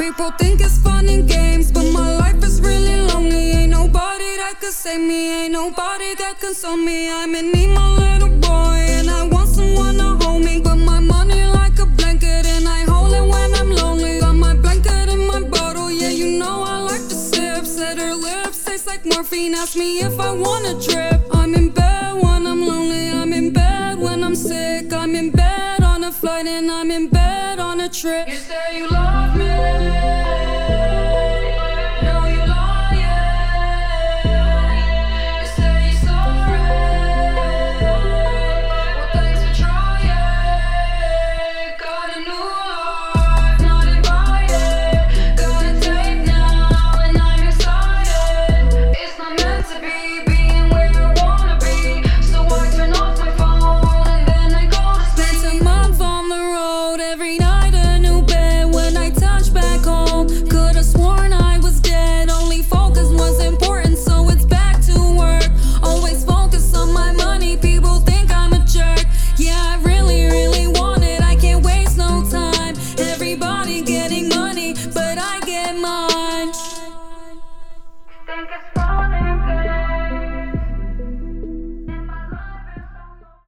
People think it's fun and games, but my life is really lonely. Ain't nobody that could save me, ain't nobody that console me. I'm in need, my little boy, and I want someone to hold me. But my money like a blanket, and I hold it when I'm lonely. Got my blanket in my bottle, yeah, you know I like to sip. Said her lips taste like morphine, asked me if I want a trip. I'm in bed when I'm lonely, I'm in bed when I'm sick. I'm in bed on a flight, and I'm in bed on a trip. You say you love me, no you lying. You say you're sorry, well thanks for trying. Got a new life, not invited. Got a date now and I'm excited. It's not meant to be being where I wanna be, so I turn off my phone and then I go to sleep. Spent a month on the road, every night a new bed. When I touch back home, could've sworn I was dead. Only focus was important, so it's back to work. Always focus on my money, people think I'm a jerk. Yeah, I really, really want it, I can't waste no time. Everybody getting money, but I get mine.